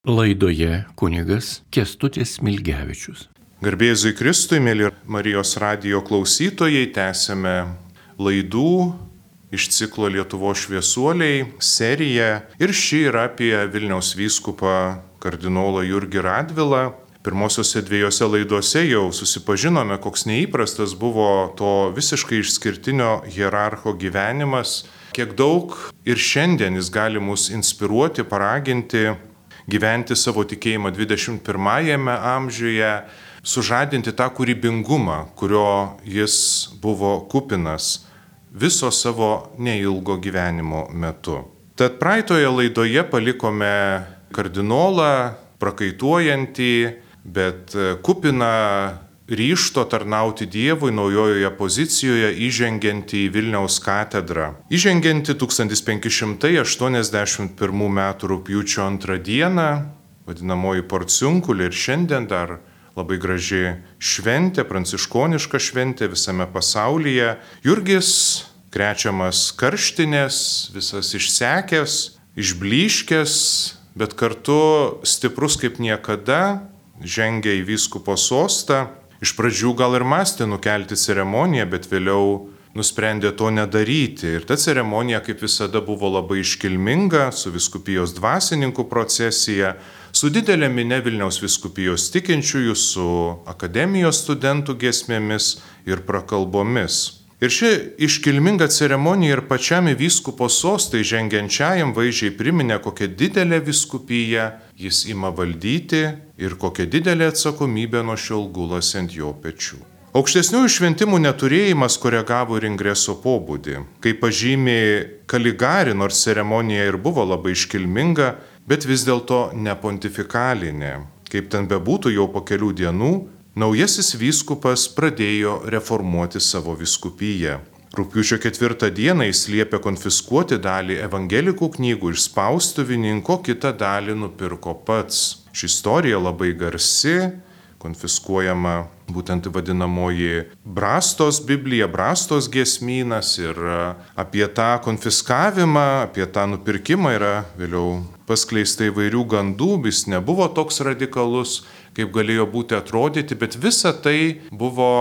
Laidoje kunigas Kęstutis Smilgevičius. Garbėzui Kristui, mėly Marijos radijo klausytojai, tęsiame laidų iš ciklo Lietuvos šviesuoliai seriją ir ši yra apie Vilniaus vyskupą kardinolą Jurgį Radvilą. Pirmosiose dviejose laidose jau susipažinome, koks neįprastas buvo to visiškai išskirtinio hierarcho gyvenimas, kiek daug ir šiandien jis gali mus inspiruoti, paraginti gyventi savo tikėjimą 21 amžiuje, sužadinti tą kūrybingumą, kurio jis buvo kupinas viso savo neilgo gyvenimo metu. Tad praeitoje laidoje palikome kardinolą, prakaituojantį, bet kupiną ryžto tarnauti Dievui naujojoje pozicijoje įžengiantį į Vilniaus katedrą. Įžengiantį 1581 m. rugpjūčio 2 dieną, vadinamoji porciunkulė, ir šiandien dar labai graži šventė, pranciškoniška šventė visame pasaulyje. Jurgis, krečiamas karštinės, visas išsekęs, išblyškęs, bet kartu stiprus kaip niekada, žengia į vyskupo sostą. Iš pradžių gal ir mąstė nukelti ceremoniją, bet vėliau nusprendė to nedaryti. Ir ta ceremonija, kaip visada, buvo labai iškilminga, su vyskupijos dvasininkų procesija, su didelė minia Vilniaus vyskupijos tikinčiųjų, su akademijos studentų giesmėmis ir prakalbomis. Ir ši iškilminga ceremonija ir pačiam į vyskupo sostą žengiančiajam vaizdžiai priminė, kokią didelę vyskupiją jis ima valdyti ir kokia didelė atsakomybė nuo šiol gulasi ant jo pečių. Aukštesniųjų šventimų neturėjimas koregavo ir ingreso pobūdį. Kaip pažymė Kaligari, nors ceremonija ir buvo labai iškilminga, bet vis dėlto ne pontifikalinė. Kaip ten bebūtų, jau po kelių dienų naujasis vyskupas pradėjo reformuoti savo vyskupiją. Rugpjūčio 4 dieną jis liepė konfiskuoti dalį evangelikų knygų iš spaustuvininko, kitą dalį nupirko pats. Ši istorija labai garsi, konfiskuojama būtent vadinamoji Brastos Biblija, Brastos giesmynas, ir apie tą konfiskavimą, apie tą nupirkimą yra vėliau paskleista įvairių gandų, jis nebuvo toks radikalus, kaip galėjo būti atrodyti, bet visa tai buvo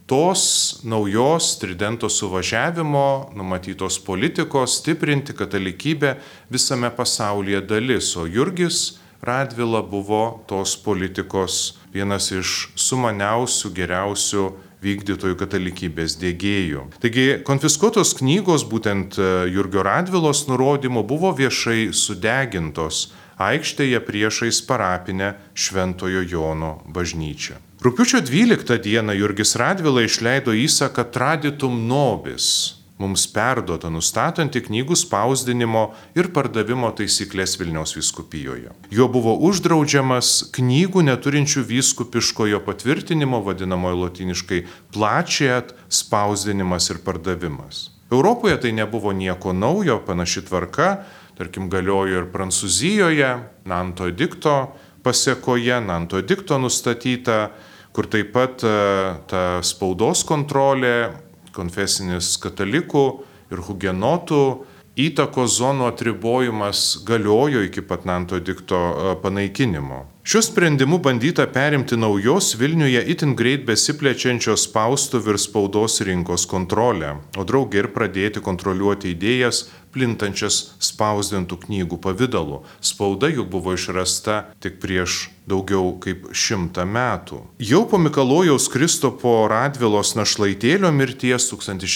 tos naujos Tridento suvažiavimo, numatytos politikos stiprinti katalikybę visame pasaulyje dalis, o Jurgis Radvila buvo tos politikos vienas iš sumaniausių, geriausių vykdytojų katalikybės dėgėjų. Taigi konfiskuotos knygos būtent Jurgio Radvilos nurodymu buvo viešai sudegintos aikštėje priešais parapinę Šventojo Jono bažnyčią. Rugpjūčio 12 dieną Jurgis Radvila išleido įsaką Traditum Nobis, mums perduota, nustatanti knygų spausdinimo ir pardavimo taisyklės Vilniaus vyskupijoje. Jo buvo uždraudžiamas knygų neturinčių vyskupiškojo patvirtinimo, vadinamojo lotyniškai plačiat, spausdinimas ir pardavimas. Europoje tai nebuvo nieko naujo, panaši tvarka, tarkim, galiojo ir Prancūzijoje, Nanto edikto pasekoje, Nanto edikto nustatyta, kur taip pat ta spaudos kontrolė, konfesinis katalikų ir hugenotų įtakos zonų atribojimas galiojo iki pat Nanto edikto panaikinimo. Šiuo sprendimu bandyta perimti naujos Vilniuje itin greit besiplečiančios spaustuvių ir spaudos rinkos kontrolę, o drauge ir pradėti kontroliuoti idėjas plintančias spausdintų knygų pavidalu. Spauda juk buvo išrasta tik prieš daugiau kaip 100 metų. Jau po Mikalojaus Kristupo Radvilos našlaitėlio mirties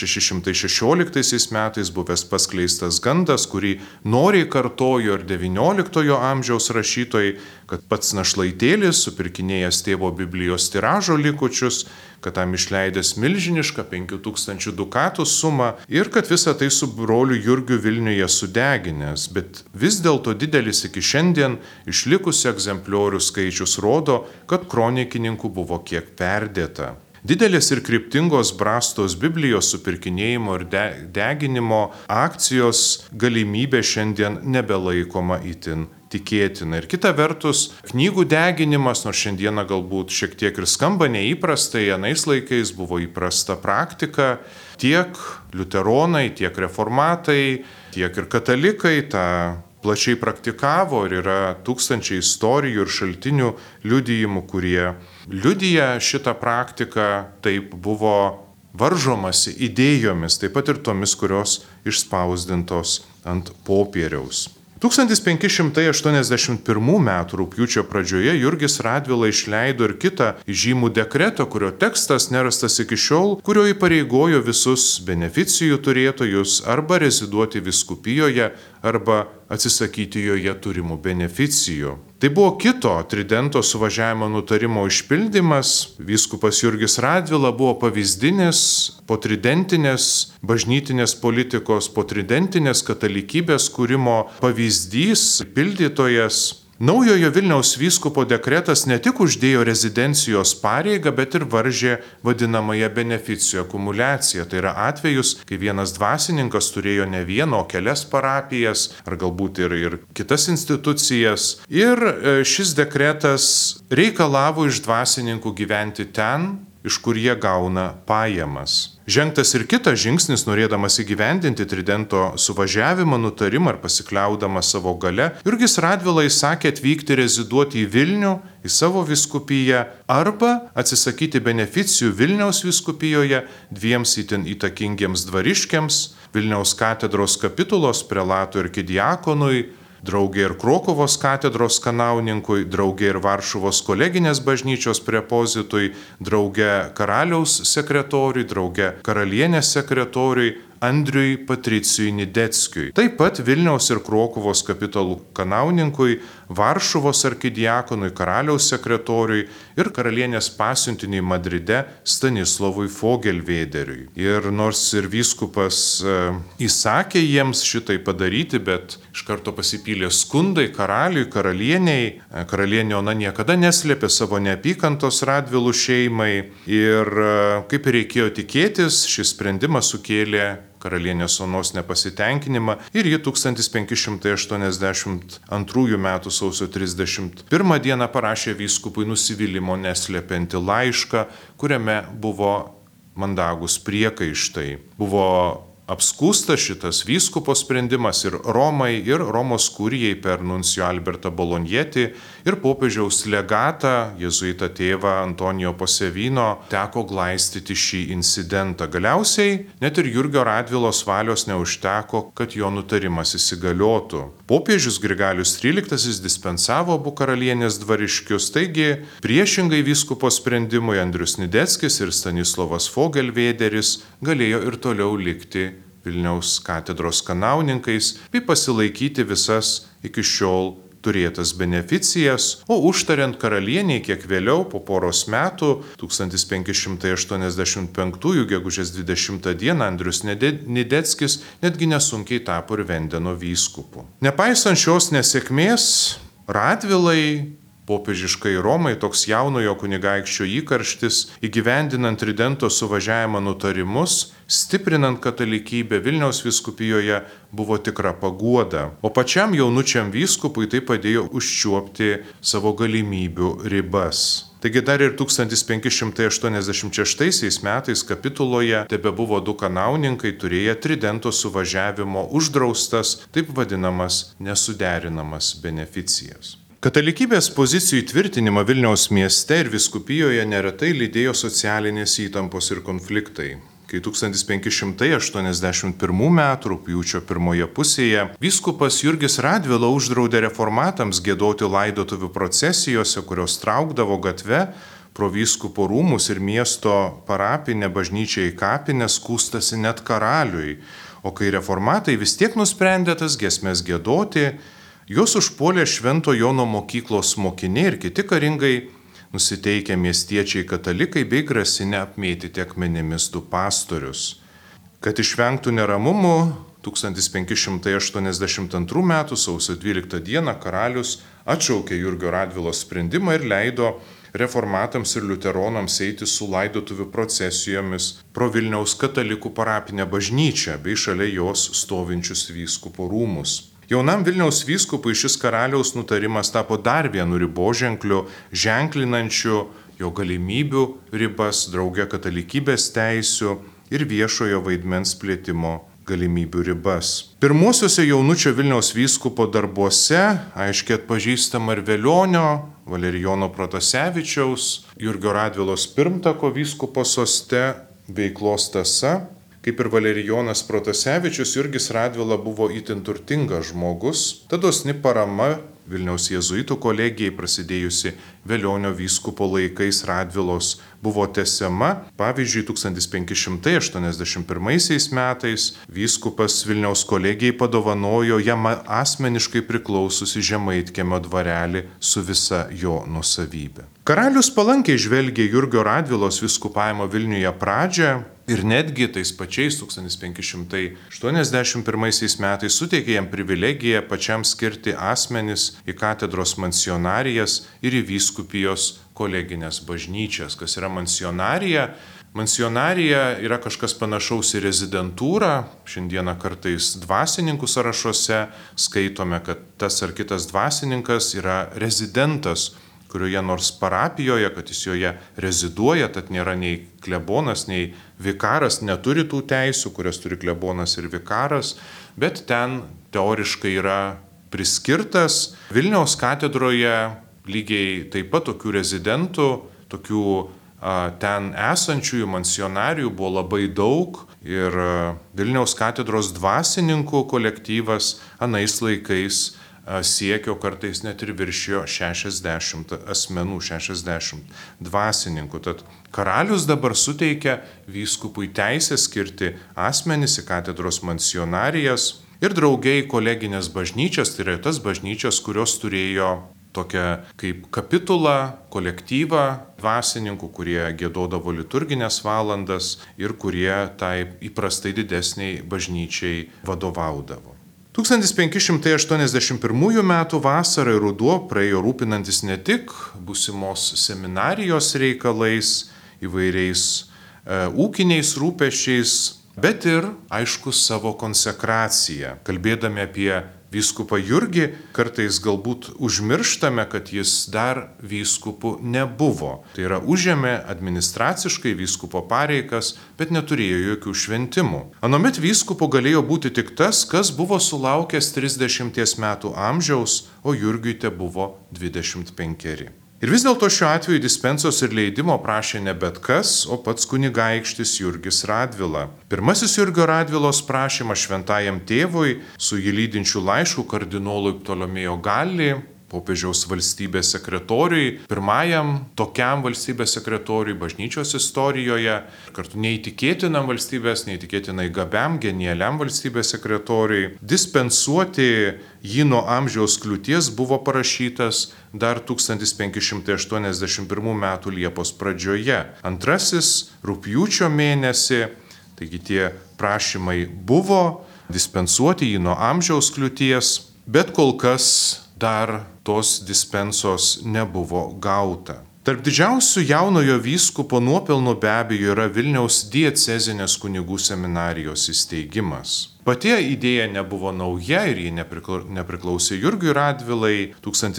1616 metais buvęs paskleistas gandas, kurį noriai kartojo ir XIX amžiaus rašytojai, kad pats našlaitėlis supirkinėjęs tėvo Biblijos tiražo likučius, kad tam išleidęs milžinišką 5000 dukatų sumą ir kad visą tai su broliu Jurgiu Vilniuje sudeginęs, bet vis dėlto didelis iki šiandien išlikusių egzempliorių skaičius rodo, kad kronikininkų buvo kiek perdėta. Didelės ir kryptingos Brastos Biblijos supirkinėjimo ir deginimo akcijos galimybė šiandien nebelaikoma itin tikėtina. Ir kita vertus, knygų deginimas, nors šiandieną galbūt šiek tiek ir skamba neįprastai, anais laikais buvo įprasta praktika, tiek liuteronai, tiek reformatai, tiek ir katalikai tą plačiai praktikavo ir yra tūkstančiai istorijų ir šaltinių liudijimų, kurie liudija šitą praktiką, taip buvo varžomasi idėjomis, taip pat ir tomis, kurios išspausdintos ant popieriaus. 1581 m. rugpjūčio pradžioje Jurgis Radvila išleido ir kitą žymų dekretą, kurio tekstas nerastas iki šiol, kurio įpareigojo visus beneficijų turėtojus arba reziduoti vyskupijoje, arba atsisakyti joje turimų beneficijų. Tai buvo kito Tridento suvažiavimo nutarimo išpildymas. Vyskupas Jurgis Radvila buvo pavyzdinis potridentinės bažnytinės politikos, potridentinės katalikybės kūrimo pavyzdys, pildytojas. Naujojo Vilniaus vyskupo dekretas ne tik uždėjo rezidencijos pareigą, bet ir varžė vadinamąją beneficijų akumuliaciją. Tai yra atvejus, kai vienas dvasininkas turėjo ne vieną, o kelias parapijas, ar galbūt ir kitas institucijas. Ir šis dekretas reikalavo iš dvasininkų gyventi ten, iš kur jie gauna pajamas. Žengtas ir kitas žingsnis, norėdamas įgyvendinti Tridento suvažiavimo nutarimą ar pasikliaudamas savo gale, Jurgis Radvila įsakė atvykti reziduoti į Vilnių, į savo vyskupiją, arba atsisakyti beneficijų Vilniaus vyskupijoje dviems itin įtakingiems dvariškiams, Vilniaus katedros kapitulos prelatui ir arkidiakonui, draugė ir Krokuvos katedros kanauninkui, draugė ir Varšuvos koleginės bažnyčios prepozitui, draugė karaliaus sekretoriui, draugė karalienės sekretoriui Andriui Patricijui Nideckiui. Taip pat Vilniaus ir Krokuvos kapitolų kanauninkui, Varšuvos arkidiakonui, karaliaus sekretoriui ir karalienės pasiuntiniui Madride Stanislovui Fogelvederiui. Ir nors ir vyskupas įsakė jiems šitai padaryti, bet iš karto pasipylė skundai karaliui, karalieniai. Karalienė Ona niekada neslėpė savo neapykantos Radvilų šeimai ir kaip ir reikėjo tikėtis, šis sprendimas sukėlė karalienės Onos nepasitenkinimą ir ji 1582 m. sausio 31 d. parašė vyskupui nusivylimo neslėpiantį laišką, kuriame buvo mandagūs priekaištai. Buvo apskūstas šitas vyskupo sprendimas ir Romai, ir Romos kurijai per nuncio Albertą Bolonjetį ir popiežiaus legatą, jėzuitą tėvą Antonijo Posevino, teko glaistyti šį incidentą. Galiausiai net ir Jurgio Radvilos valios neužteko, kad jo nutarimas įsigaliotų. Popiežius Grigalius XIII dispensavo abu karalienės dvariškius, taigi priešingai vyskupo sprendimui Andrius Nideckis ir Stanislovas Fogelvederis galėjo ir toliau likti Vilniaus katedros kanauninkais bei pasilaikyti visas iki šiol turėtas beneficijas, o užtariant karalieniai kiek vėliau, po poros metų, 1585 gegužės 20 d. Andrius Nideckis netgi nesunkiai tapo ir Vendeno vyskupu. Nepaisant šios nesėkmės, Radvilai, popiežiškai Romai, toks jaunojo kunigaikščio įkarštis, įgyvendinant Tridento suvažiavimo nutarimus, stiprinant katalikybę Vilniaus vyskupijoje, buvo tikra paguoda. O pačiam jaunučiam vyskupui tai padėjo užčiuopti savo galimybių ribas. Taigi dar ir 1586 metais kapituloje tebebuvo du kanauninkai turėję Tridento suvažiavimo uždraustas, taip vadinamas nesuderinamas beneficijas. Katalikybės pozicijų įtvirtinimą Vilniaus mieste ir vyskupijoje neretai lydėjo socialinės įtampos ir konfliktai. Kai 1581 m. rugpjūčio pirmoje pusėje vyskupas Jurgis Radvila uždraudė reformatams giedoti laidotuvių procesijose, kurios traukdavo gatve pro vyskupo rūmus ir miesto parapinę bažnyčią į kapinę, skųstasi net karaliui. O kai reformatai vis tiek nusprendė tas giesmes giedoti, juos užpuolė Švento Jono mokyklos mokiniai ir kiti karingai nusiteikę miestiečiai katalikai bei grasinę apmėtyti akmenimis du pastorius. Kad išvengtų neramumų, 1582 m. sausio 12 d. karalius atšaukė Jurgio Radvilos sprendimą ir leido reformatams ir liuteronams eiti su laidotuvių procesijomis pro Vilniaus katalikų parapinę bažnyčią bei šalia jos stovinčius vyskupo rūmus. Jaunam Vilniaus vyskupui šis karaliaus nutarimas tapo dar vienu riboženkliu, ženklinančiu jo galimybių ribas, drauge katalikybės teisių ir viešojo vaidmens plėtimo galimybių ribas. Pirmuosiuose jaunučio Vilniaus vyskupo darbuose aiškiai atpažįstama ir Velionio, Valerijono Protasevičiaus, Jurgio Radvilos pirmtako vyskupo soste veiklos tąsa. Kaip ir Valerijonas Protasevičius, Jurgis Radvila buvo itin turtingas žmogus, tad dosni parama Vilniaus jėzuitų kolegijai prasidėjusi Velionio vyskupo laikais Radvilos buvo tęsiama. Pavyzdžiui, 1581 metais vyskupas Vilniaus kolegijai padovanojo jam asmeniškai priklaususi Žemaitkiemio dvarelį su visa jo nuosavybė. Karalius palankiai žvelgė Jurgio Radvilos vyskupavimo Vilniuje pradžią ir netgi tais pačiais 1581 metais suteikė jam privilegiją pačiam skirti asmenis į katedros mansionarijas ir į vyskupijos koleginės bažnyčias. Kas yra mansionarija? Mansionarija yra kažkas panašaus į rezidentūrą. Šiandieną kartais dvasininkų sąrašuose skaitome, kad tas ar kitas dvasininkas yra rezidentas kurioje nors parapijoje, kad jis joje reziduoja, tad nėra nei klebonas, nei vikaras, neturi tų teisių, kurias turi klebonas ir vikaras, bet ten teoriškai yra priskirtas. Vilniaus katedroje lygiai taip pat tokių rezidentų, tokių ten esančiųjų mansionarijų buvo labai daug ir Vilniaus katedros dvasininkų kolektyvas anais laikais siekio kartais net ir viršijo 60 asmenų, 60 dvasininkų. Tad karalius dabar suteikia vyskupui teisę skirti asmenis į katedros mansionarijas ir draugiai koleginės bažnyčias, tai yra tas bažnyčias, kurios turėjo tokią kaip kapitulą, kolektyvą dvasininkų, kurie giedodavo liturginės valandas ir kurie tai įprastai didesniai bažnyčiai vadovaudavo. 1581 m. vasara ir ruduo praėjo rūpinantis ne tik būsimos seminarijos reikalais, įvairiais ūkiniais rūpesčiais, bet ir, aišku, savo konsekraciją. Kalbėdami apie vyskupą Jurgį, kartais galbūt užmirštame, kad jis dar vyskupu nebuvo. Tai yra užėmė administraciškai vyskupo pareigas, bet neturėjo jokių šventimų. Anuomet vyskupu galėjo būti tik tas, kas buvo sulaukęs 30 metų amžiaus, o Jurgiui tebuvo 25. Ir vis dėlto šiuo atveju dispensos ir leidimo prašė ne bet kas, o pats kunigaikštis Jurgis Radvila. Pirmasis Jurgio Radvilos prašymas šventajam tėvui su jį lydinčiu laišku kardinolui Ptolomėjo Gali, popiežiaus valstybės sekretoriui, pirmajam tokiam valstybės sekretoriui bažnyčios istorijoje, kartu neįtikėtinam neįtikėtinai gabiam, genialiam valstybės sekretoriui, dispensuoti jį nuo amžiaus kliūties buvo parašytas dar 1581 m. Liepos pradžioje. Antrasis rugpjūčio mėnesį, taigi tie prašymai buvo dispensuoti jį nuo amžiaus kliūties, bet kol kas dar tos dispensos nebuvo gauta. Tarp didžiausių jaunojo vyskupo nuopelnų be abejo yra Vilniaus diecezinės kunigų seminarijos įsteigimas. Pati idėja nebuvo nauja ir ji nepriklausė Jurgiui Radvilai.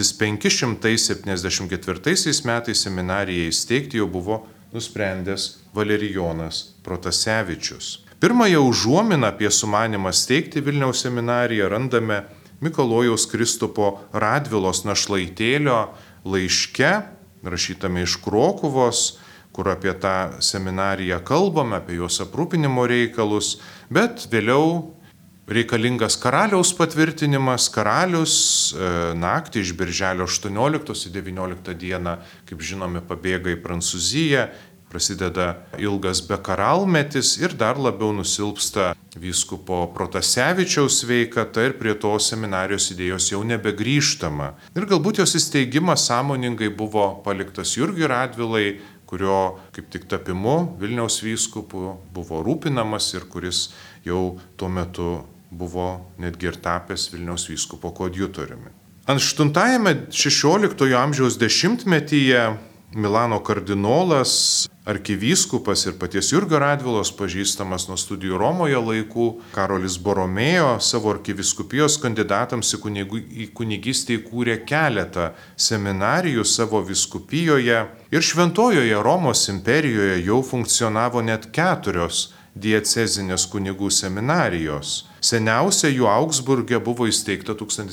1574 metais seminariją įsteigti jau buvo nusprendęs Valerijonas Protasevičius. Pirmąją užuominą apie sumanymą steigti Vilniaus seminariją randame Mikalojaus Kristupo Radvilos našlaitėlio laiške, rašytame iš Krokuvos, kur apie tą seminariją kalbame, apie jos aprūpinimo reikalus, bet vėliau reikalingas karaliaus patvirtinimas. Karalius naktį iš birželio 18 į 19 dieną, kaip žinome, pabėga į Prancūziją, prasideda ilgas bekaralmetis ir dar labiau nusilpsta vyskupo Protasevičiaus sveikata ir prie to seminarijos idėjos jau nebegrįžtama. Ir galbūt jos įsteigimas sąmoningai buvo paliktas Jurgiui Radvilai, kurio kaip tik tapimu Vilniaus vyskupu buvo rūpinamas ir kuris jau tuo metu buvo netgi ir tapęs Vilniaus vyskupo koadjutoriumi. 8-16 amžiaus dešimtmetyje Milano kardinolas, arkivyskupas ir paties Jurgio Radvilos pažįstamas nuo studijų Romoje laikų, Karolis Boromėjo savo arkivyskupijos kandidatams į kunigystę įkūrė keletą seminarijų savo vyskupijoje ir Šventojoje Romos imperijoje jau funkcionavo net 4 diecezinės kunigų seminarijos. Seniausia jų Augsburge buvo įsteigta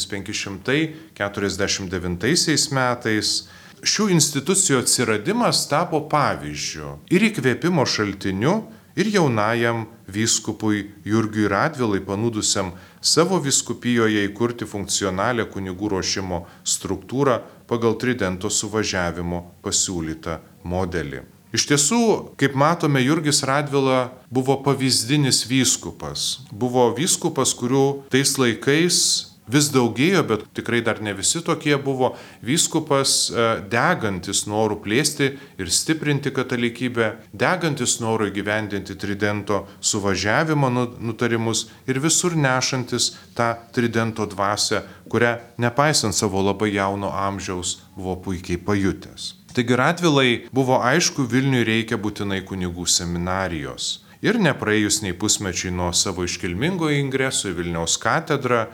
1549 metais. Šių institucijų atsiradimas tapo pavyzdžiu ir įkvėpimo šaltiniu ir jaunajam vyskupui Jurgiui Radvilai panūdusiam savo vyskupijoje įkurti funkcionalią kunigų ruošimo struktūrą pagal Tridento suvažiavimo pasiūlytą modelį. Iš tiesų, kaip matome, Jurgis Radvila buvo pavyzdinis vyskupas. Buvo vyskupas, kurių tais laikais vis daugėjo, bet tikrai dar ne visi tokie buvo. Vyskupas degantis norų plėsti ir stiprinti katalikybę, degantis norų įgyvendinti Tridento suvažiavimo nutarimus ir visur nešantis tą Tridento dvasią, kurią nepaisant savo labai jauno amžiaus buvo puikiai pajutęs. Taigi Radvilai buvo aišku, Vilniui reikia būtinai kunigų seminarijos. Ir nepraėjus nei pusmečiai nuo savo iškilmingo ingreso į Vilniaus katedrą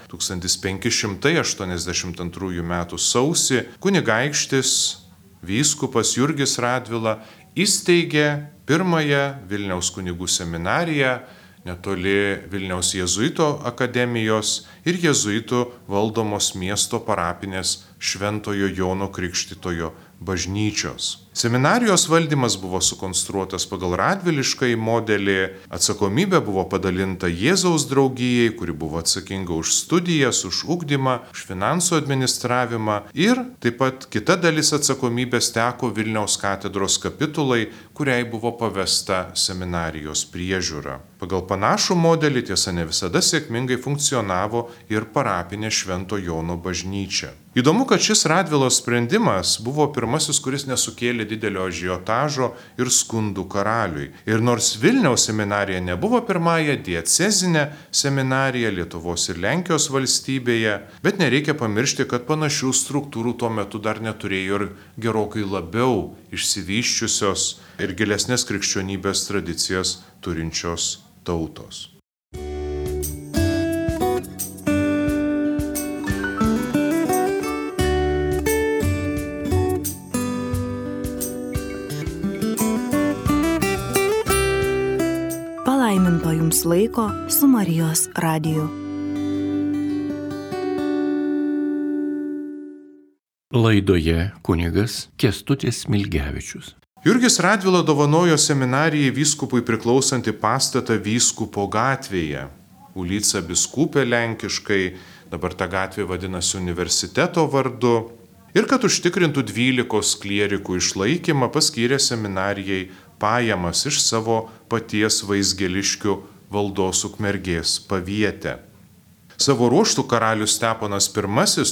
1582 m. sausį kunigaikštis vyskupas Jurgis Radvila įsteigė pirmąją Vilniaus kunigų seminariją netoli Vilniaus jėzuito akademijos ir jėzuitų valdomos miesto parapinės Šventojo Jono Krikštytojo bažnyčios. Seminarijos valdymas buvo sukonstruotas pagal radviliškąjį modelį, atsakomybė buvo padalinta Jėzaus draugijai, kuri buvo atsakinga už studijas, už ugdymą, už finansų administravimą ir taip pat kita dalis atsakomybės teko Vilniaus katedros kapitulai, kuriai buvo pavesta seminarijos priežiūra. Pagal panašų modelį, tiesa ne visada sėkmingai funkcionavo ir parapinė Švento Jono bažnyčia. Įdomu, kad šis Radvilos sprendimas buvo pirmasis, kuris nesukėlė didelio ažiotažo ir skundų karaliui. Ir nors Vilniaus seminarija nebuvo pirmąją diecezinę seminariją Lietuvos ir Lenkijos valstybėje, bet nereikia pamiršti, kad panašių struktūrų tuo metu dar neturėjo ir gerokai labiau išsivysčiusios ir gilesnės krikščionybės tradicijas turinčios tautos. Palaiminto jums laiko su Marijos radiju. Laidoje kunigas Kęstutis Smilgevičius. Jurgis Radvila dovanojo seminarijai vyskupui priklausantį pastatą Vyskupo gatvėje. Ulica Biskupė lenkiškai, dabar ta gatvė vadinasi universiteto vardu. Ir kad užtikrintų 12 klierikų išlaikymą, paskyrė seminarijai pajamas iš savo paties Vaizgeliškių valdos Ukmergės pavietę. Savo ruožtų karalius Steponas I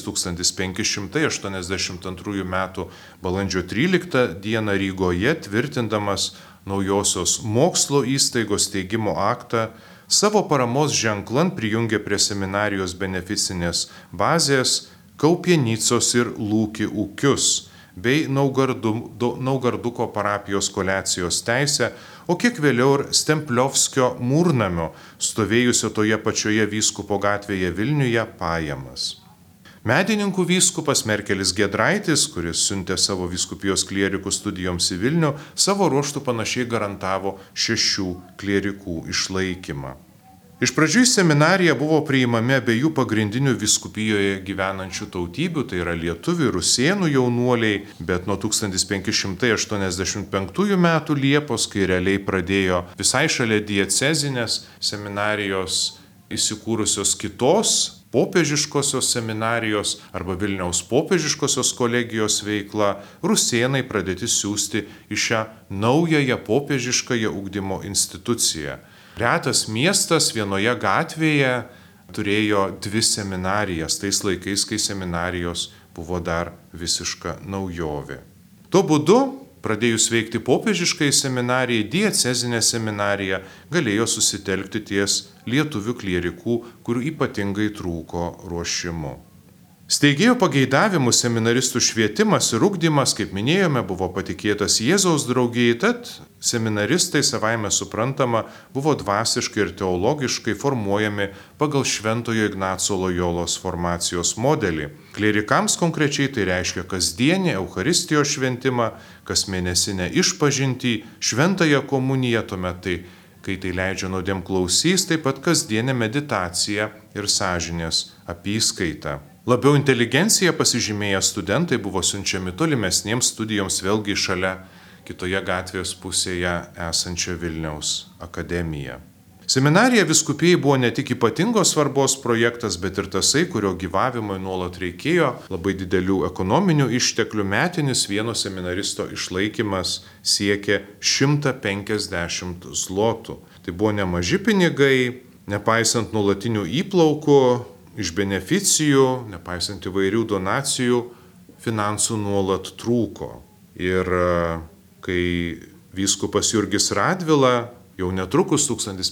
1582 m. balandžio 13 d. Rygoje, tvirtindamas naujosios mokslo įstaigos steigimo aktą, savo paramos ženklan prijungė prie seminarijos beneficinės bazės Kaupienicos ir Lūki ūkius bei Naugarduko parapijos koleacijos teisę, o kiek vėliau ir Stempliovskio mūrnamio, stovėjusio toje pačioje Vyskupo gatvėje Vilniuje, pajamas. Medininkų vyskupas Merkelis Giedraitis, kuris siuntė savo vyskupijos klierikų studijoms į Vilnių, savo ruožtų panašiai garantavo 6 klierikų išlaikymą. Iš pradžių į seminariją buvo priimami abiejų pagrindinių vyskupijoje gyvenančių tautybių, tai yra lietuvių ir rusėnų jaunuoliai, bet nuo 1585 m. Liepos, kai realiai pradėjo visai šalia diecezinės seminarijos įsikūrusios kitos popiežiškosios seminarijos arba Vilniaus popiežiškosios kolegijos veikla, rusėnai pradėti siųsti į šią naująją popiežiškąją ugdymo instituciją. Retas miestas vienoje gatvėje turėjo 2 seminarijas, tais laikais, kai seminarijos buvo dar visiška naujovė. Tuo būdu, pradėjus veikti popiežiškai seminarijai, diecezinė seminarija galėjo susitelkti ties lietuvių klierikų, kurių ypatingai trūko ruošimu. Steigėjo pageidavimų seminaristų švietimas ir ugdymas, kaip minėjome, buvo patikėtas Jėzaus draugijai, tad seminaristai savaime suprantama buvo dvasiškai ir teologiškai formuojami pagal Šventojo Ignaco Lojolos formacijos modelį. Klierikams konkrečiai tai reiškia kasdienį Eucharistijos šventimą, kasmėnesinę išpažintį, šventąją komuniją, tuomet tai kai tai leidžia nuodėmklausys, taip pat kasdienė meditacija ir sąžinės apyskaita. Labiau inteligencija pasižymėję studentai buvo siunčiami tolimesniems studijoms vėlgi šalia kitoje gatvės pusėje esančią Vilniaus akademiją. Seminarija vyskupijai buvo ne tik ypatingos svarbos projektas, bet ir tasai, kurio gyvavimui nuolat reikėjo labai didelių ekonominių išteklių. Metinis vieno seminaristo išlaikymas siekė 150 zlotų. Tai buvo nemaži pinigai, nepaisant nuolatinių įplaukų, iš beneficijų, nepaisant įvairių donacijų, finansų nuolat trūko. Ir kai vyskupas Jurgis Radvila jau netrukus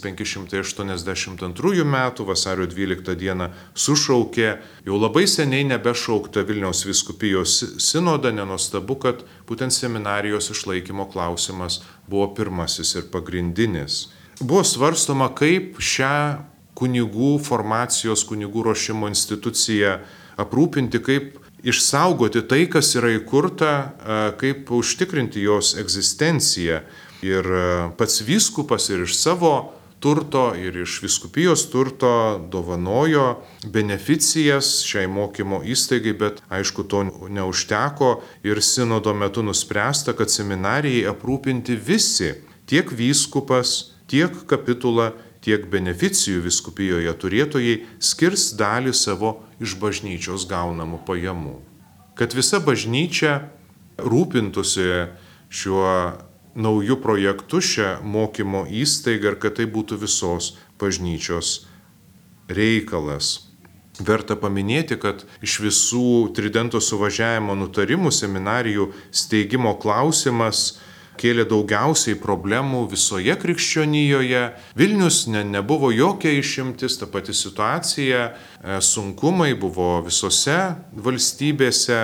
1582 metų vasario 12 dieną sušaukė jau labai seniai nebešauktą Vilniaus vyskupijos sinodą, nenuostabu, kad būtent seminarijos išlaikymo klausimas buvo pirmasis ir pagrindinis. Buvo svarstoma, kaip šią kunigų formacijos, kunigų ruošimo instituciją aprūpinti, kaip išsaugoti tai, kas yra įkurta, kaip užtikrinti jos egzistenciją. Ir pats vyskupas ir iš savo turto, ir iš vyskupijos turto dovanojo beneficijas šiai mokymo įstaigai, bet aišku, to neužteko ir sinodo metu nuspręsta, kad seminarijai aprūpinti visi, tiek vyskupas, tiek kapitula, tiek beneficijų vyskupijoje turėtojai skirs dalį savo iš bažnyčios gaunamų pajamų. Kad visa bažnyčia rūpintųsi šiuo naujų projektų šią mokymo įstaigą ir kad tai būtų visos bažnyčios reikalas. Verta paminėti, kad iš visų Tridento suvažiavimo nutarimų seminarijų steigimo klausimas kėlė daugiausiai problemų visoje krikščionijoje. Vilnius nebuvo jokia išimtis, ta pati situacija, sunkumai buvo visose valstybėse.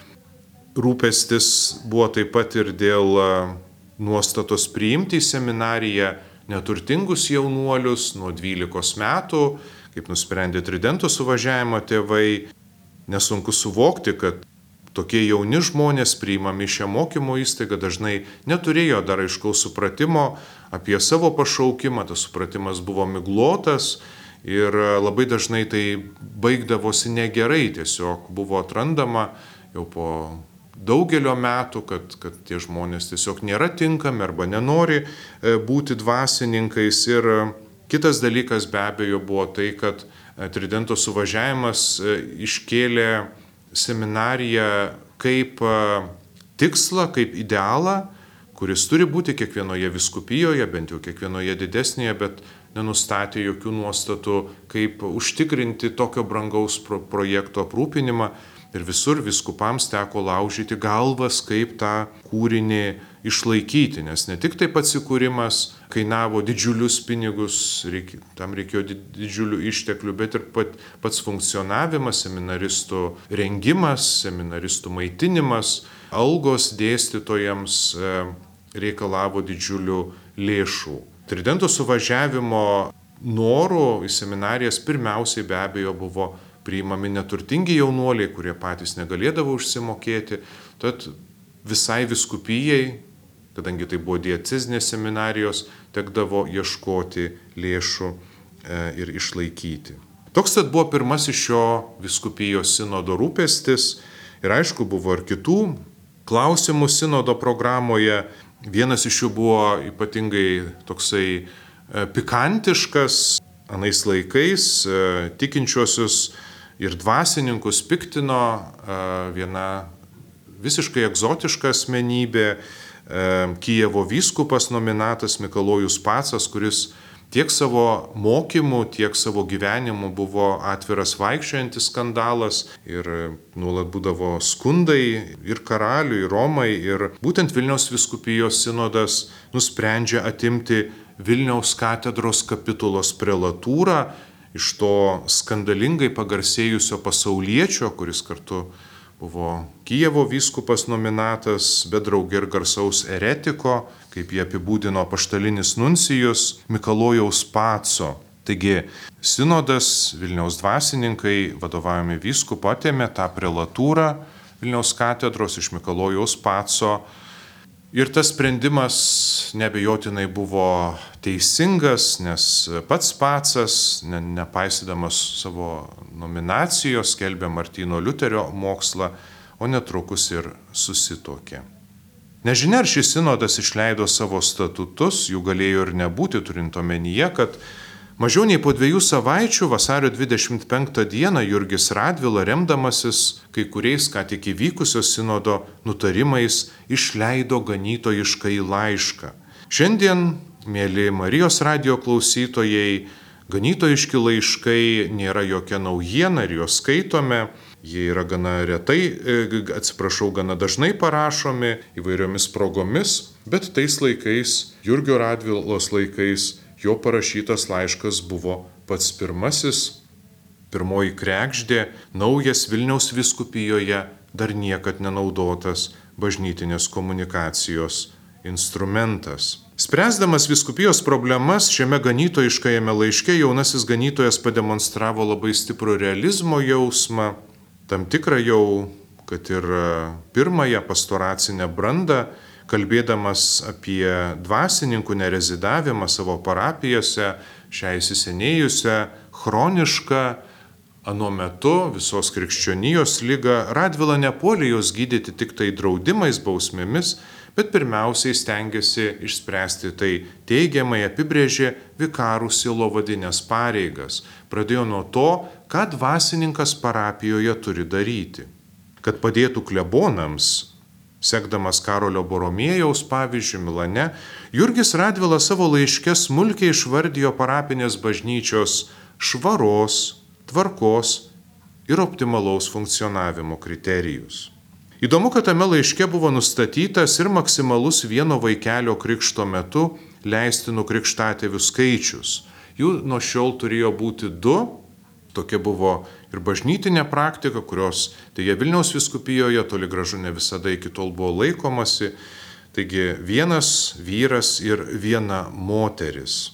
Rūpestis buvo taip pat ir dėl nuostatos priimti į seminariją neturtingus jaunuolius nuo 12 metų, kaip nusprendė Tridento suvažiavimo tėvai. Nesunku suvokti, kad tokie jauni žmonės priimami šią mokymo įstaigą dažnai neturėjo dar aiškaus supratimo apie savo pašaukimą, tas supratimas buvo miglotas ir labai dažnai tai baigdavosi negerai, tiesiog buvo atrandama jau po daugelio metų, kad tie žmonės tiesiog nėra tinkami arba nenori būti dvasininkais. Ir kitas dalykas be abejo buvo tai, kad Tridento suvažiavimas iškėlė seminariją kaip tikslą, kaip idealą, kuris turi būti kiekvienoje vyskupijoje, bent jau kiekvienoje didesnėje, bet nenustatė jokių nuostatų, kaip užtikrinti tokio brangaus projekto aprūpinimą. Ir visur vyskupams teko laužyti galvas, kaip tą kūrinį išlaikyti, nes ne tik taip atsikūrimas kainavo didžiulius pinigus, tam reikėjo didžiulių išteklių, bet ir pats funkcionavimas, seminaristų rengimas, seminaristų maitinimas, algos dėstytojams reikalavo didžiulių lėšų. Tridento suvažiavimo norų į seminarijas pirmiausiai be abejo buvo priimami neturtingi jaunuoliai, kurie patys negalėdavo užsimokėti. Tad visai vyskupijai, kadangi tai buvo diecezinės seminarijos, tekdavo ieškoti lėšų ir išlaikyti. Toks tad buvo pirmasis šio vyskupijos sinodo rūpestis. Ir aišku, buvo ir kitų klausimų sinodo programoje. Vienas iš jų buvo ypatingai toksai pikantiškas. Anais laikais tikinčiuosius ir dvasininkus piktino viena visiškai egzotiška asmenybė, Kijevo vyskupas nominatas Mikalojus Pacas, kuris tiek savo mokymų, tiek savo gyvenimu buvo atviras vaikščiojantis skandalas ir nuolat būdavo skundai ir karaliui, ir Romai. Ir būtent Vilniaus vyskupijos sinodas nusprendžia atimti Vilniaus katedros kapitulos prelatūrą iš to skandalingai pagarsėjusio pasauliečio, kuris kartu buvo Kijevo vyskupas nominatas, bet draugė ir garsaus eretiko, kaip jį apibūdino apaštalinis nuncijus Mikalojaus Paco. Taigi sinodas, Vilniaus dvasininkai, vadovaujami vyskupo, atėmė tą prelatūrą Vilniaus katedros iš Mikalojaus Paco. Ir tas sprendimas neabejotinai buvo teisingas, nes pats Pacas, nepaisydamas savo nominacijos, skelbė Martyno Liuterio mokslą, o netrukus ir susituokė. Nežinia, ar šis sinodas išleido savo statutus, jų galėjo ir nebūti, turint omenyje, kad mažiau nei po 2 savaičių, vasario 25 dieną, Jurgis Radvila, remdamasis kai kuriais ką tik įvykusio sinodo nutarimais, išleido ganytojiškąjį laišką. Šiandien, mėly Marijos radijo klausytojai, ganytojiški laiškai nėra jokia naujiena ir juos skaitome. Jie yra gana gana dažnai parašomi įvairiomis progomis, bet tais laikais, Jurgio Radvilos laikais, jo parašytas laiškas buvo pats pirmasis, pirmoji kregždė, naujas Vilniaus vyskupijoje dar niekad nenaudotas bažnytinės komunikacijos instrumentas. Spręsdamas vyskupijos problemas, šiame ganytojiškajame laiške jaunasis ganytojas pademonstravo labai stiprų realizmo jausmą, tam tikrą jau, kad ir pirmąją pastoracinę brandą, kalbėdamas apie dvasininkų nerezidavimą savo parapijose, šią įsisenėjusią, chronišką, anuo metu visos krikščionijos ligą, Radvila nepuolė jos gydyti tik tai draudimais, bausmėmis, bet pirmiausiai stengiasi išspręsti tai teigiamai, apibrėžė vikarų sielovadinės pareigas. Pradėjo nuo to, ką dvasininkas parapijoje turi daryti. Kad padėtų klebonams, sekdamas Karolio Boromėjaus pavyzdžių Milane, Jurgis Radvila savo laiške smulkiai išvardijo parapinės bažnyčios švaros, tvarkos ir optimalaus funkcionavimo kriterijus. Įdomu, kad tame laiške buvo nustatytas ir maksimalus vieno vaikelio krikšto metu leistinų krikštatėvių skaičius. Jų nuo šiol turėjo būti 2. Tokia buvo ir bažnytinė praktika, kurios dėja Vilniaus vyskupijoje toli gražu ne visada iki tol buvo laikomasi. Taigi 1 vyras ir 1 moteris.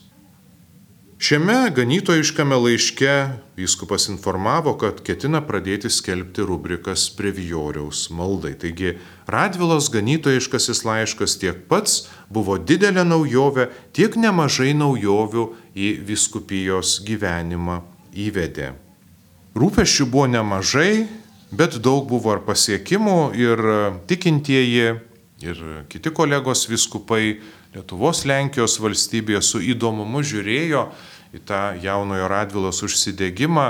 Šiame ganytojiškame laiške vyskupas informavo, kad ketina pradėti skelbti rubrikas brevijoriaus maldai. Taigi Radvilos ganytojiškasis laiškas tiek pats buvo didelė naujovė, tiek nemažai naujovių į vyskupijos gyvenimą įvedė. Rūpesčių buvo nemažai, bet daug buvo ir pasiekimų ir tikintieji, ir kiti kolegos vyskupai Lietuvos, Lenkijos valstybėje su įdomumu žiūrėjo į tą jaunojo Radvilos užsidegimą,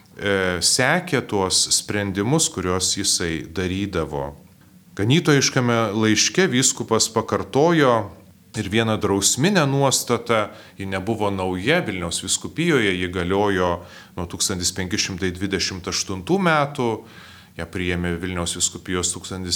sekė tuos sprendimus, kuriuos jisai darydavo. Ganytojiškame laiške vyskupas pakartojo ir vieną drausminę nuostatą, ji nebuvo nauja Vilniaus vyskupijoje, ji galiojo nuo 1528 metų, ją priėmė Vilniaus vyskupijos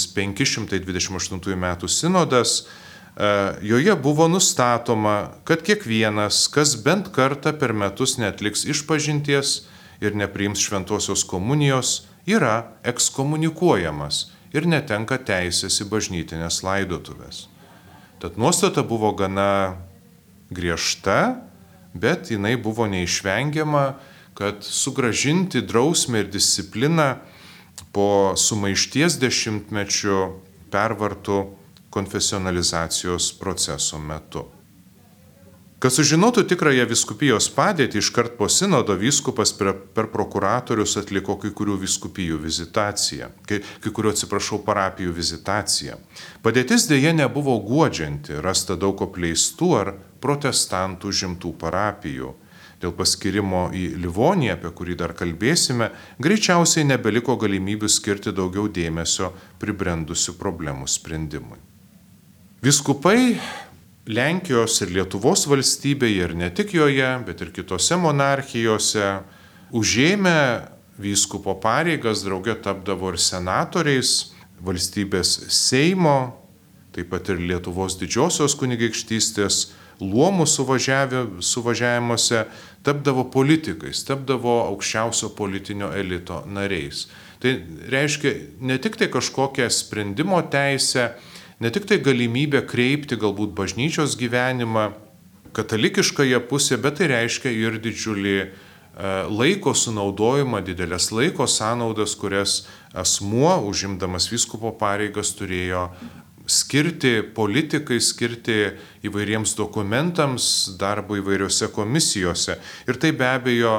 1528 metų sinodas. Joje buvo nustatoma, kad kiekvienas, kas bent kartą per metus neatliks išpažinties ir nepriims šventosios komunijos, yra ekskomunikuojamas ir netenka teisės į bažnytinės laidotuvės. Tad nuostata buvo gana griežta, bet jinai buvo neišvengiama, kad sugrąžinti drausmę ir discipliną po sumaišties dešimtmečių pervartų konfesionalizacijos proceso metu. Kad sužinotų tikrąją vyskupijos padėtį, iškart po sinodo vyskupas per prokuratorius atliko kai kurių vyskupijų vizitaciją, parapijų vizitaciją. Padėtis dėja nebuvo guodžianti, rasta daug apleistų ar protestantų žimtų parapijų. Dėl paskirimo į Livoniją, apie kurį dar kalbėsime, greičiausiai nebeliko galimybių skirti daugiau dėmesio pribrendusių problemų sprendimui. Vyskupai Lenkijos ir Lietuvos valstybėje ir ne tik joje, bet ir kitose monarchijose užėmę vyskupo pareigas, drauge tapdavo ir senatoriais, valstybės Seimo, taip pat ir Lietuvos didžiosios kunigaikštystės luomų suvažiavimuose, tapdavo politikais, tapdavo aukščiausio politinio elito nariais. Tai reiškia ne tik tai kažkokią sprendimo teisę, ne tik tai galimybę kreipti galbūt bažnyčios gyvenimą katalikiškąją pusę, bet tai reiškia ir didžiulį laiko sunaudojimą, didelės laiko sąnaudas, kurias asmuo, užimdamas vyskupo pareigas, turėjo skirti politikai, skirti įvairiems dokumentams, darbo įvairiose komisijose. Ir tai be abejo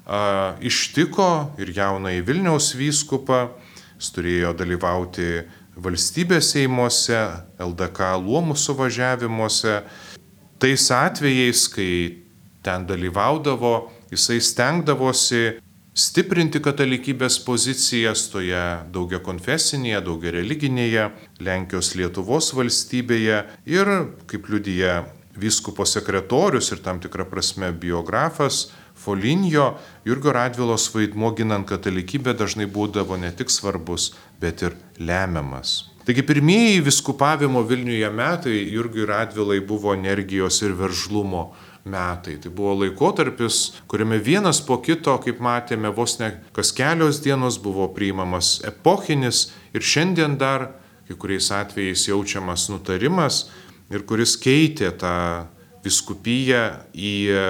ištiko ir jaunąjį Vilniaus vyskupą, jis turėjo dalyvauti valstybės seimuose, LDK luomų suvažiavimuose. Tais atvejais, kai ten dalyvaudavo, jisai stengdavosi stiprinti katalikybės pozicijas toje daugiakonfesinėje, daugiareliginėje Lenkijos Lietuvos valstybėje ir, kaip liudija vyskupo sekretorius ir tam tikrą prasme biografas Folinjo, Jurgio Radvilos vaidmuo ginant katalikybę dažnai būdavo ne tik svarbus, bet ir lemiamas. Taigi pirmieji vyskupavimo Vilniuje metai Jurgiui Radvilai buvo energijos ir veržlumo metai. Tai buvo laikotarpis, kuriame vienas po kito, kaip matėme, vos ne kas kelios dienos buvo priimamas epochinis ir šiandien dar kai kuriais atvejais jaučiamas nutarimas ir kuris keitė tą vyskupiją į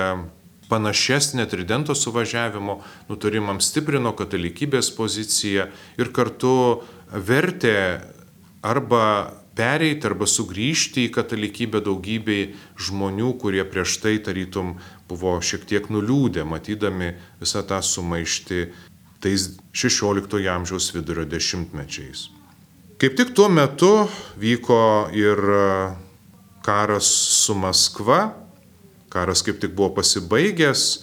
panašesnė Tridento suvažiavimo nutarimams, stiprino katalikybės poziciją ir kartu vertė arba pereiti, arba sugrįžti į katalikybę daugybei žmonių, kurie prieš tai tarytum buvo šiek tiek nuliūdę, matydami visą tą sumaištį tais 16 amžiaus vidurio dešimtmečiais. Kaip tik tuo metu vyko ir karas su Maskva. Karas kaip tik buvo pasibaigęs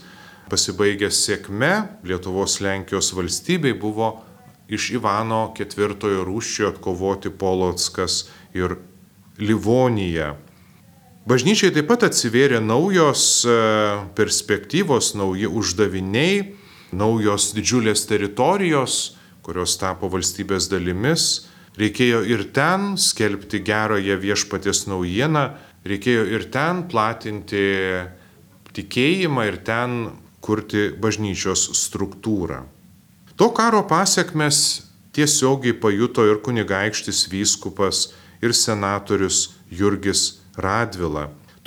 sėkme, Lietuvos Lenkijos valstybei buvo iš Ivano IV Rūsčio atkovoti Polotskas ir Livonija. Bažnyčiai taip pat atsivėrė naujos perspektyvos, nauji uždaviniai, naujos didžiulės teritorijos, kurios tapo valstybės dalimis. Reikėjo ir ten skelbti gerąją viešpaties naujieną, reikėjo ir ten platinti tikėjimą ir ten kurti bažnyčios struktūrą. To karo pasiekmes tiesiogiai pajuto ir kunigaikštis vyskupas ir senatorius Jurgis Radvila.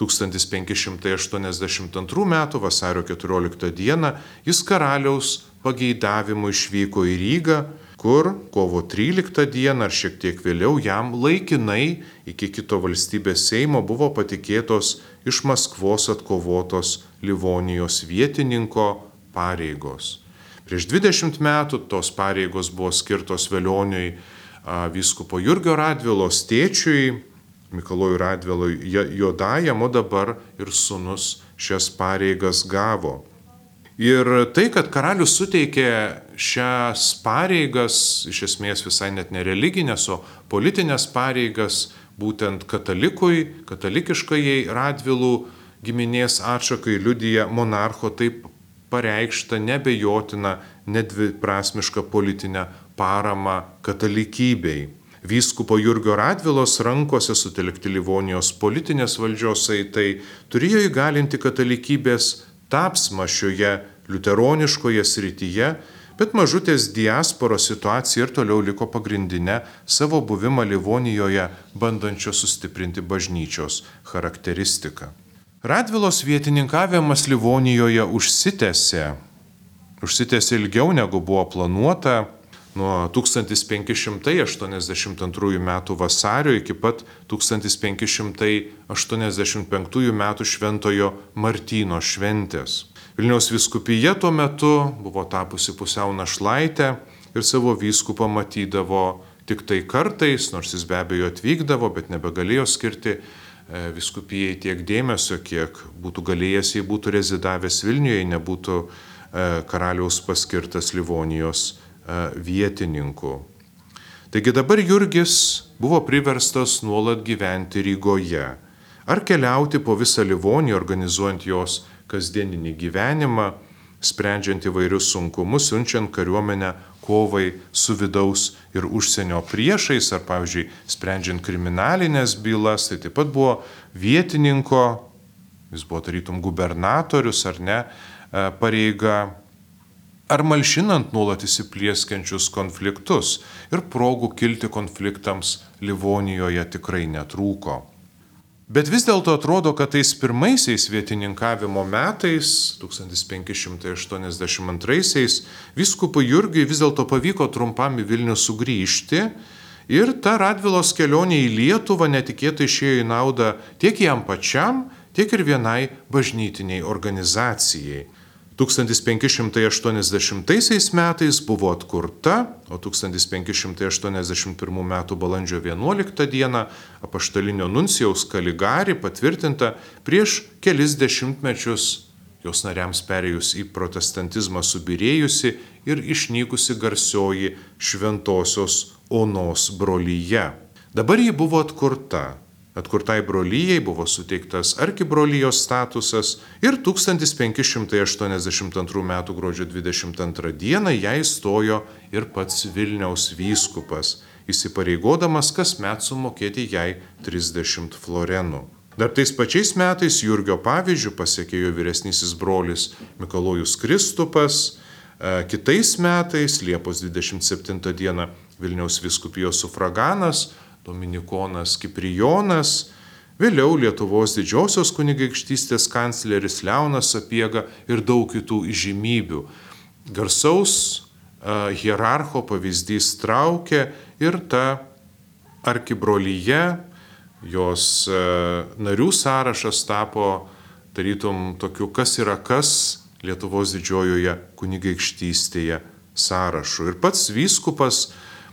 1582 m. vasario 14 d. jis karaliaus pageidavimu išvyko į Rygą, kur kovo 13 d. ar šiek tiek vėliau jam laikinai iki kito valstybės seimo buvo patikėtos iš Maskvos atkovotos Livonijos vietininko pareigos. Prieš 20 metų tos pareigos buvo skirtos Velioniui vyskupo Jurgio Radvilos tėčiui, Mikalojui Radvilui Juodajam, o dabar ir sūnus šias pareigas gavo. Ir tai, kad karalius suteikė šias pareigas, iš esmės visai net ne religinės, o politinės pareigas, būtent katalikiškajai Radvilų giminės atšakai, liudija monarcho taip pareikštą nebejotiną, nedviprasmišką politinę paramą katalikybei. Vyskupo Jurgio Radvilos rankose sutelkti Livonijos politinės valdžios saitai turėjo įgalinti katalikybės tapsmą šioje liuteroniškoje srityje, bet mažutės diasporos situacija ir toliau liko pagrindinė savo buvimą Livonijoje bandančio sustiprinti bažnyčios charakteristiką. Radvilos vietininkavimas Livonijoje užsitęsė ilgiau negu buvo planuota. Nuo 1582 m. vasario iki pat 1585 m. Šventojo Martyno šventės. Vilniaus vyskupija tuo metu buvo tapusi pusiau našlaitė ir savo vyskupą matydavo tik tai kartais, nors jis be abejo atvykdavo, bet nebegalėjo skirti vyskupijai tiek dėmesio, kiek būtų galėjęs, jei būtų rezidavęs Vilniuje, jei nebūtų karaliaus paskirtas Livonijos vietininku. Taigi dabar Jurgis buvo priverstas nuolat gyventi Rygoje ar keliauti po visą Livoniją, organizuojant jos kasdieninį gyvenimą, sprendžiant įvairius sunkumus, siunčiant kariuomenę kovai su vidaus ir užsienio priešais, ar pavyzdžiui, sprendžiant kriminalinės bylas, tai taip pat buvo vietininko, jis buvo tarytum gubernatorius ar ne, pareiga, ar malšinant nuolat įsiplieskiančius konfliktus, ir progų kilti konfliktams Livonijoje tikrai netrūko. Bet vis dėlto atrodo, kad tais pirmaisiais vietininkavimo metais, 1582, vyskupui Jurgiui vis dėlto pavyko trumpam į Vilnių sugrįžti Ir ta Radvilos kelionė į Lietuvą netikėtai išėjo į naudą tiek jam pačiam, tiek ir vienai bažnytiniai organizacijai. 1580 metais buvo atkurta, o 1581 m. balandžio 11 d. apaštalinio nuncijaus Kaligari patvirtinta prieš kelis dešimtmečius jos nariams perėjus į protestantizmą subyrėjusi ir išnykusi garsioji Šventosios Onos brolyja. Dabar ji buvo atkurta. Atkurtai brolyjai buvo suteiktas arkibrolyjos statusas ir 1582 m. gruodžio 22 d. ją įstojo ir pats Vilniaus vyskupas, įsipareigodamas kasmet sumokėti jai 30 florenų. Dar tais pačiais metais Jurgio pavyzdžių pasekė jo vyresnysis brolis Mikalojus Kristupas. Kitais metais, Liepos 27 d. Vilniaus vyskupijos sufraganas Dominikonas Kiprijonas, vėliau Lietuvos didžiosios kunigaikštystės kancleris Leonas Sapiega ir daug kitų įžymybių. Garsaus hierarcho pavyzdys traukė ir ta arkibrolyje, jos narių sąrašas tapo tarytum tokiu kas yra kas Lietuvos didžiojoje kunigaikštystėje sąrašu. Ir pats vyskupas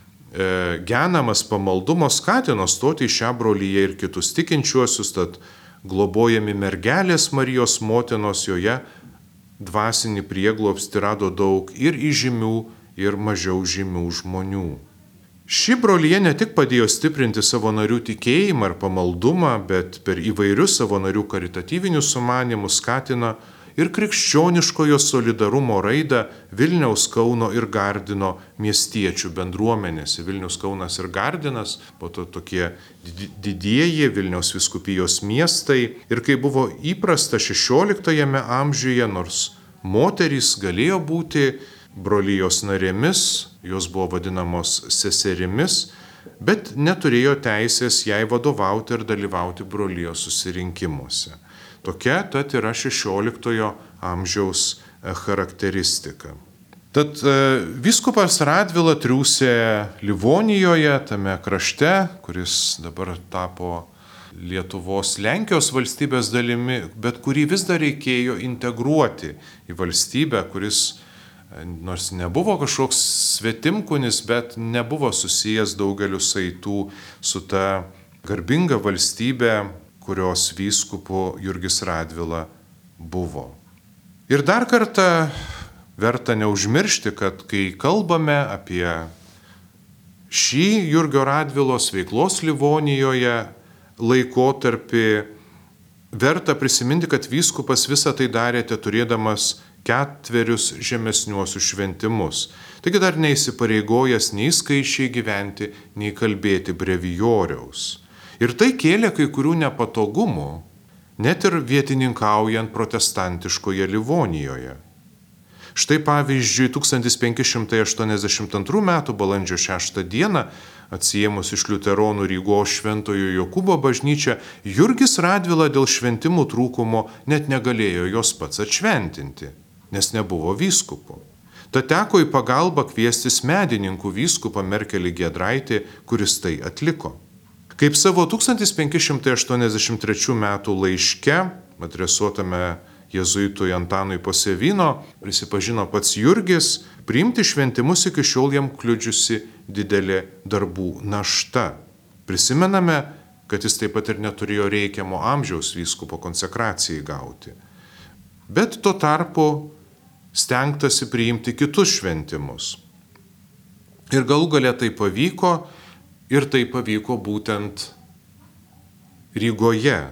genamas pamaldumo skatino stoti į šią brolyje ir kitus tikinčiuosius, tad globojami mergelės Marijos motinos joje dvasinį prieglobstį rado daug ir įžymių, ir mažiau žymių žmonių. Ši brolyje ne tik padėjo stiprinti savo narių tikėjimą ir pamaldumą, bet per įvairius savo narių karitatyvinius sumanymus skatina ir krikščioniškojo solidarumo raidą Vilniaus, Kauno ir Gardino miestiečių bendruomenėse. Vilnius, Kaunas ir Gardinas, po to tokie didieji Vilniaus vyskupijos miestai. Ir kai buvo įprasta 16 amžiuje, nors moterys galėjo būti brolyjos narėmis, jos buvo vadinamos seserimis, bet neturėjo teisės jai vadovauti ir dalyvauti brolyjos susirinkimuose. Tokia tad yra 16 amžiaus charakteristika. Tad vyskupas Radvila triūsė Livonijoje, tame krašte, kuris dabar tapo Lietuvos Lenkijos valstybės dalimi, bet kurį vis dar reikėjo integruoti į valstybę, kuris nors nebuvo kažkoks svetimkunis, bet nebuvo susijęs daugeliu saitų su ta garbinga valstybė, kurios vyskupu Jurgis Radvila buvo. Ir dar kartą verta neužmiršti, kad kai kalbame apie šį Jurgio Radvilos veiklos Livonijoje laikotarpį, verta prisiminti, kad vyskupas visą tai darėte turėdamas 4 žemesniuosius šventimus. Taigi dar neįsipareigojęs nei skaičiai gyventi, nei kalbėti brevijoriaus. Ir tai kėlė kai kurių nepatogumų, net ir vietininkaujant protestantiškoje Livonijoje. Štai pavyzdžiui, 1582 m. balandžio 6 d. atsiėmus iš liuteronų Rygos Šventojo Jokūbo bažnyčią, Jurgis Radvila dėl šventimų trūkumo net negalėjo jos pats atšventinti, nes nebuvo vyskupu. Tad teko į pagalbą kviestis medininkų vyskupą Merkelį Giedraitį, kuris tai atliko. Kaip savo 1583 m. laiške, adresuotame jėzuitui Antanui Posevino, prisipažino pats Jurgis, priimti šventimus iki šiol jam kliudžiusi didelė darbų našta. Prisimename, kad jis taip pat ir neturėjo reikiamo amžiaus vyskupo konsekracijai gauti. Bet tuo tarpu stengtasi priimti kitus šventimus. Ir galų gale tai pavyko. Ir tai pavyko būtent Rygoje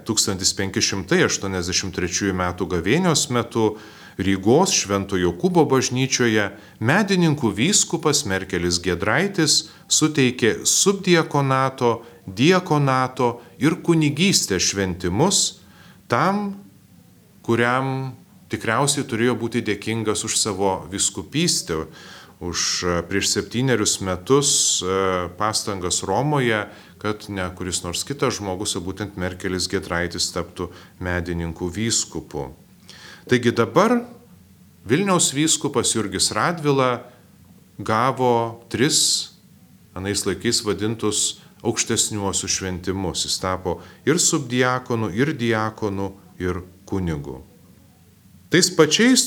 1583 m. gavėnios metu Rygos Švento Jokūbo bažnyčioje medininkų vyskupas Merkelis Giedraitis suteikė subdiakonato, diakonato ir kunigystės šventimus tam, kuriam tikriausiai turėjo būti dėkingas už savo vyskupystę, už prieš 7 metus pastangas Romoje, kad ne kuris nors kitas žmogus, o būtent Merkelis Giedraitis taptų medininkų vyskupu. Taigi dabar Vilniaus vyskupas Jurgis Radvila gavo 3 anais laikais vadintus aukštesniuosius šventimus. Jis tapo ir subdiakonu, ir diakonu, ir kunigu. Tais pačiais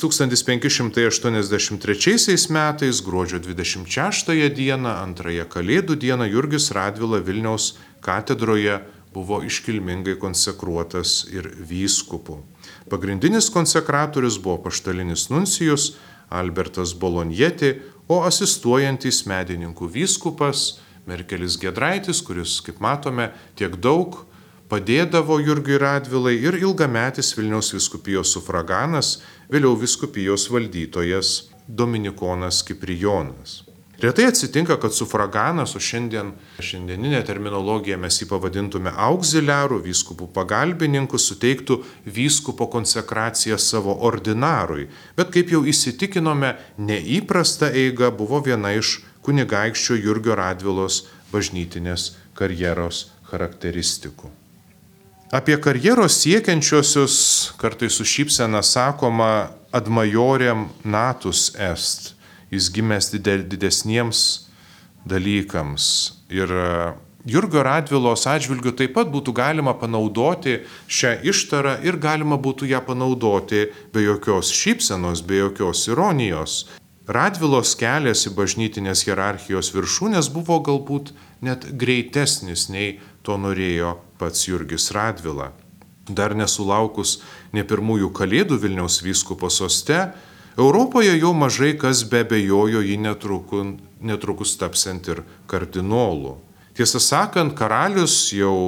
1583 metais, gruodžio 26 dieną, antrąją Kalėdų dieną, Jurgis Radvila Vilniaus katedroje buvo iškilmingai konsekruotas ir vyskupu. Pagrindinis konsekratorius buvo apaštalinis nuncijus Albertas Bolonjeti, o asistuojantis medininkų vyskupas Merkelis Giedraitis, kuris, kaip matome, tiek daug padėdavo Jurgiui Radvilai, ir ilgametis Vilniaus vyskupijos sufraganas, vėliau vyskupijos valdytojas Dominikonas Kiprijonas. Retai atsitinka, kad sufraganas, o šiandieninė terminologija mes jį pavadintume auxiliarų, vyskupų pagalbininkų, suteiktų vyskupo konsekraciją savo ordinarui. Bet kaip jau įsitikinome, neįprasta eiga buvo viena iš kunigaikščio Jurgio Radvilos bažnytinės karjeros charakteristikų. Apie karjeros siekiančiosius kartais su šypsena sakoma ad majorem natus est. Jis gimęs didesniems dalykams. Ir Jurgio Radvilos atžvilgiu taip pat būtų galima panaudoti šią ištarą ir galima būtų ją panaudoti be jokios šypsenos, be jokios ironijos. Radvilos kelias į bažnytinės hierarchijos viršūnės buvo galbūt net greitesnis, nei to norėjo pats Jurgis Radvila. Dar nesulaukus ne pirmųjų Kalėdų Vilniaus vyskupo soste, Europoje jau mažai kas beabejojo jį netrukus tapsiant ir kardinolu. Tiesą sakant, karalius jau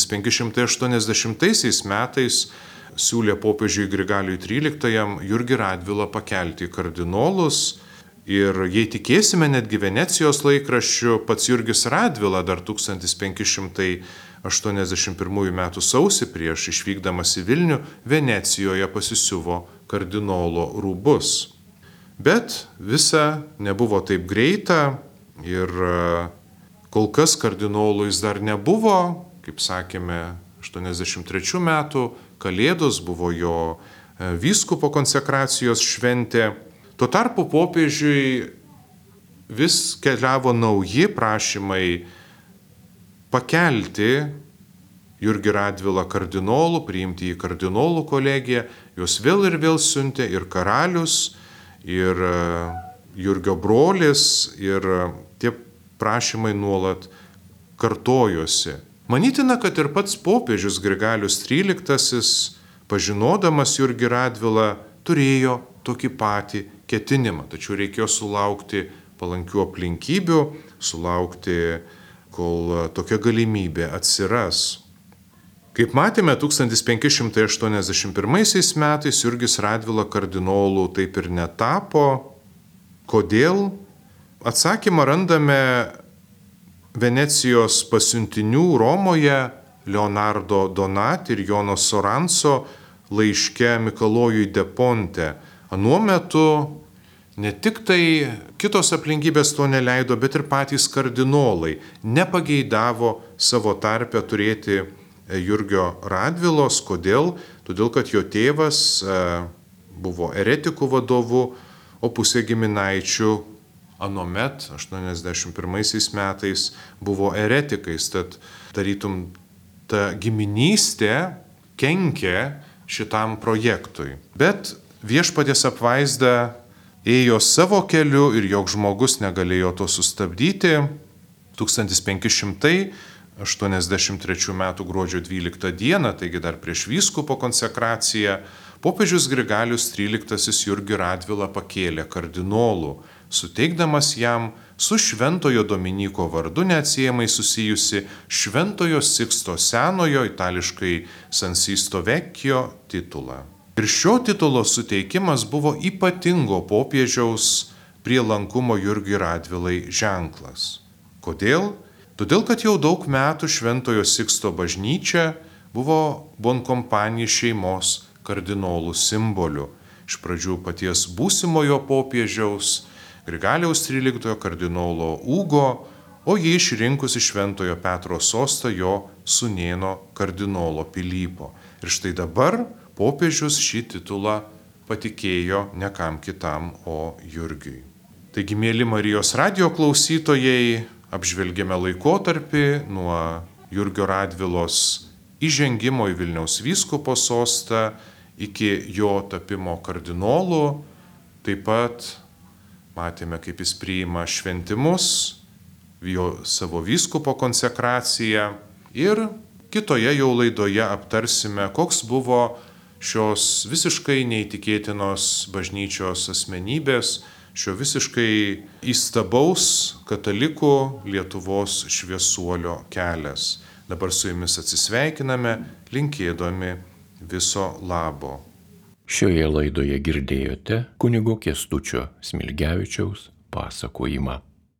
1580 metais siūlė popiežiui Grigaliui XIII Jurgį Radvilą pakelti į kardinolus. Ir jei tikėsime netgi Venecijos laikraščių, pats Jurgis Radvila dar 1581 metų sausį prieš išvykdamas į Vilnių Venecijoje pasisiuvo kardinolo rūbus. Bet visa nebuvo taip greita ir kol kas kardinolu jis dar nebuvo, kaip sakėme, 83 metų Kalėdos buvo jo vyskupo konsekracijos šventė. Tuo tarpu popiežiui vis keliavo nauji prašymai pakelti Jurgį Radvilą kardinolų, priimti į kardinolų kolegiją. Jos vėl ir vėl siuntė ir karalius, ir Jurgio brolis, ir tie prašymai nuolat kartojosi. Manytina, kad ir pats popiežius Grigalius XIII, pažinodamas Jurgį Radvilą, turėjo tokį patį ketinimą. Tačiau reikėjo sulaukti palankių aplinkybių, sulaukti, kol tokia galimybė atsiras. Kaip matėme, 1581 metais Jurgis Radvila kardinolų taip ir netapo. Kodėl? Atsakymą randame Venecijos pasiuntinių Romoje Leonardo Donati ir Jono Soranso laiške Mikalojui de Ponte. Anuo metu ne tik tai kitos aplinkybės to neleido, bet ir patys kardinolai nepageidavo savo tarpe turėti Jurgio Radvilos. Kodėl? Todėl, kad jo tėvas buvo eretikų vadovu, o pusė giminaičių anuomet, 81 metais, buvo eretikais. Tad tarytum ta giminystė kenkė šitam projektui. Bet viešpaties apvaizda ėjo savo keliu ir joks žmogus negalėjo to sustabdyti. 1583 m. gruodžio 12 d., taigi dar prieš vyskupo konsekraciją, popiežius Grigalius XIII Jurgį Radvilą pakėlė kardinolų, suteikdamas jam su Šventojo Dominyko vardu neatsiejamai susijusi Šventojo Siksto Senojo, itališkai San Sisto Vecchio titulą. Ir šio titulo suteikimas buvo ypatingo popiežiaus prielankumo Jurgiui Radvilai ženklas. Kodėl? Todėl, kad jau daug metų Šventojo Siksto bažnyčia buvo Bonkompanijos šeimos kardinolų simboliu. Iš pradžių paties būsimojo popiežiaus Grigaliaus XIII kardinolo Ugo, o jį išrinkusi Šventojo Petro sostą jo sūnėno kardinolo Pilypo. Ir štai dabar popiežius šį titulą patikėjo ne kam kitam, o Jurgiui. Taigi, mėly Marijos radijo klausytojai, apžvelgėme laikotarpį nuo Jurgio Radvilos įžengimo į Vilniaus vyskupo sostą iki jo tapimo kardinolu. Taip pat matėme, kaip jis priima šventimus, jo savo vyskupo konsekraciją. Ir kitoje jau laidoje aptarsime, koks buvo šios visiškai neįtikėtinos bažnyčios asmenybės, šio visiškai įstabaus katalikų Lietuvos šviesuolio kelias. Dabar su jumis atsisveikiname, linkėdami viso labo. Šioje laidoje girdėjote kunigo Kęstučio Smilgevičiaus pasakojimą.